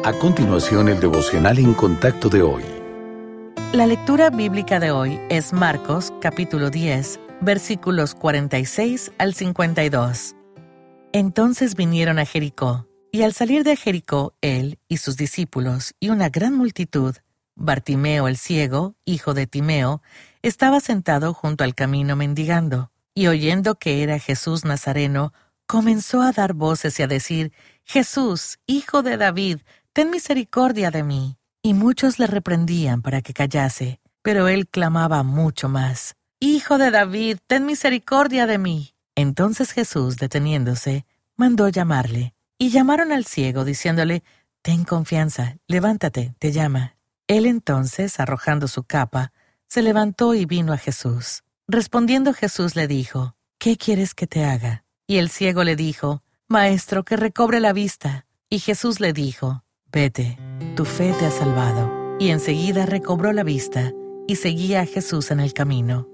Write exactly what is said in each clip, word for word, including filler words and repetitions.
A continuación, el devocional en contacto de hoy. La lectura bíblica de hoy es Marcos, capítulo diez, versículos cuarenta y seis al cincuenta y dos. Entonces vinieron a Jericó, y al salir de Jericó, él y sus discípulos y una gran multitud, Bartimeo el ciego, hijo de Timeo, estaba sentado junto al camino mendigando, y oyendo que era Jesús Nazareno, comenzó a dar voces y a decir: Jesús, hijo de David, ten misericordia de mí. Y muchos le reprendían para que callase, pero él clamaba mucho más: Hijo de David, ten misericordia de mí. Entonces Jesús, deteniéndose, mandó llamarle. Y llamaron al ciego, diciéndole: Ten confianza, levántate, te llama. Él entonces, arrojando su capa, se levantó y vino a Jesús. Respondiendo Jesús le dijo: ¿Qué quieres que te haga? Y el ciego le dijo: Maestro, que recobre la vista. Y Jesús le dijo: Vete, tu fe te ha salvado. Y enseguida recobró la vista y seguía a Jesús en el camino.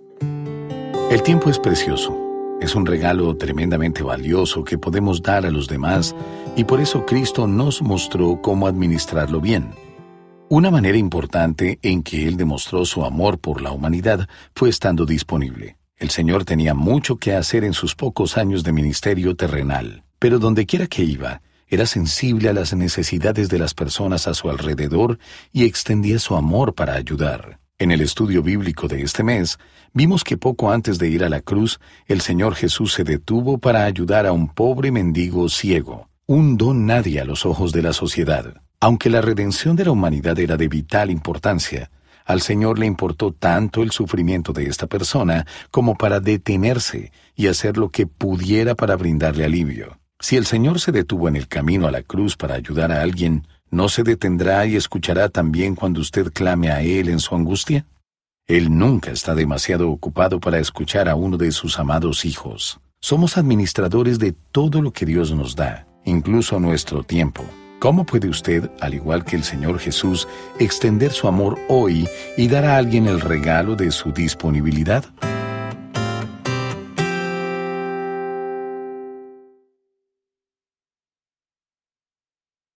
El tiempo es precioso. Es un regalo tremendamente valioso que podemos dar a los demás, y por eso Cristo nos mostró cómo administrarlo bien. Una manera importante en que Él demostró su amor por la humanidad fue estando disponible. El Señor tenía mucho que hacer en sus pocos años de ministerio terrenal, pero dondequiera que iba, era sensible a las necesidades de las personas a su alrededor y extendía su amor para ayudar. En el estudio bíblico de este mes, vimos que poco antes de ir a la cruz, el Señor Jesús se detuvo para ayudar a un pobre mendigo ciego, un don nadie a los ojos de la sociedad. Aunque la redención de la humanidad era de vital importancia, al Señor le importó tanto el sufrimiento de esta persona como para detenerse y hacer lo que pudiera para brindarle alivio. Si el Señor se detuvo en el camino a la cruz para ayudar a alguien, ¿no se detendrá y escuchará también cuando usted clame a Él en su angustia? Él nunca está demasiado ocupado para escuchar a uno de sus amados hijos. Somos administradores de todo lo que Dios nos da, incluso nuestro tiempo. ¿Cómo puede usted, al igual que el Señor Jesús, extender su amor hoy y dar a alguien el regalo de su disponibilidad?